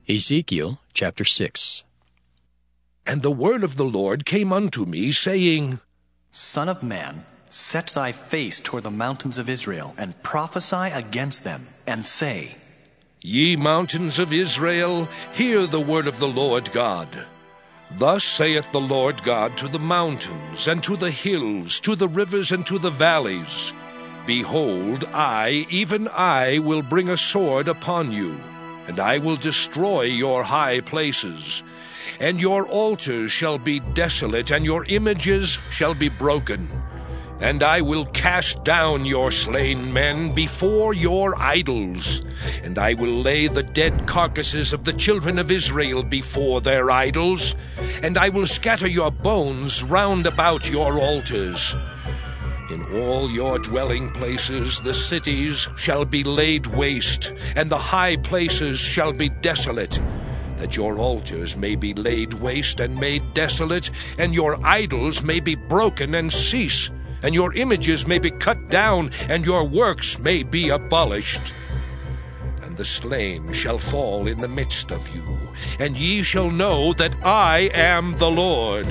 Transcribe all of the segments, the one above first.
Ezekiel chapter 6. And the word of the Lord came unto me, saying, Son of man, set thy face toward the mountains of Israel, and prophesy against them, and say, Ye mountains of Israel, hear the word of the Lord God. Thus saith the Lord God to the mountains, and to the hills, to the rivers, and to the valleys, Behold, I, even I, will bring a sword upon you, and I will destroy your high places. And your altars shall be desolate, and your images shall be broken. And I will cast down your slain men before your idols, and I will lay the dead carcasses of the children of Israel before their idols, and I will scatter your bones round about your altars. In all your dwelling places the cities shall be laid waste, and the high places shall be desolate, that your altars may be laid waste and made desolate, and your idols may be broken and cease, and your images may be cut down, and your works may be abolished. And the slain shall fall in the midst of you, and ye shall know that I am the Lord.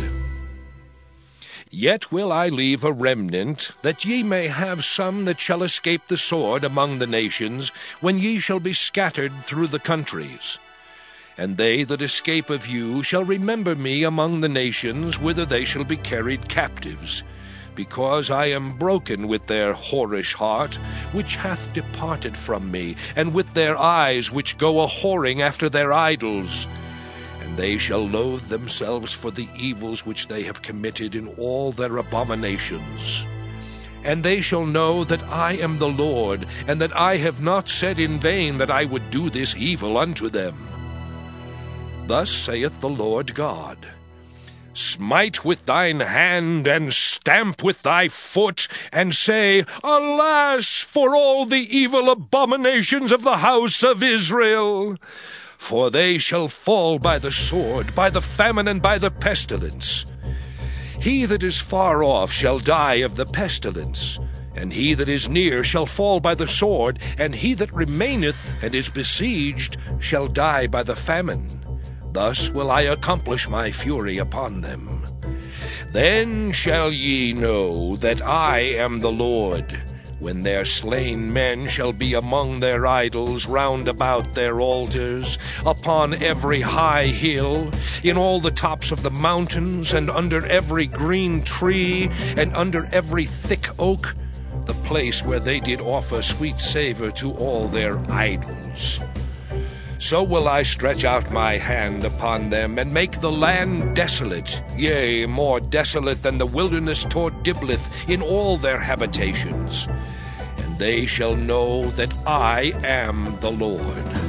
Yet will I leave a remnant, that ye may have some that shall escape the sword among the nations, when ye shall be scattered through the countries. And they that escape of you shall remember me among the nations, whither they shall be carried captives, because I am broken with their whorish heart, which hath departed from me, and with their eyes which go a-whoring after their idols. And they shall loathe themselves for the evils which they have committed in all their abominations. And they shall know that I am the Lord, and that I have not said in vain that I would do this evil unto them. Thus saith the Lord God, Smite with thine hand, and stamp with thy foot, and say, Alas, for all the evil abominations of the house of Israel! For they shall fall by the sword, by the famine, and by the pestilence. He that is far off shall die of the pestilence, and he that is near shall fall by the sword, and he that remaineth and is besieged shall die by the famine. Thus will I accomplish my fury upon them. Then shall ye know that I am the Lord, when their slain men shall be among their idols round about their altars, upon every high hill, in all the tops of the mountains, and under every green tree, and under every thick oak, the place where they did offer sweet savour to all their idols. So will I stretch out my hand upon them, and make the land desolate, yea, more desolate than the wilderness toward Diblath in all their habitations. And they shall know that I am the Lord.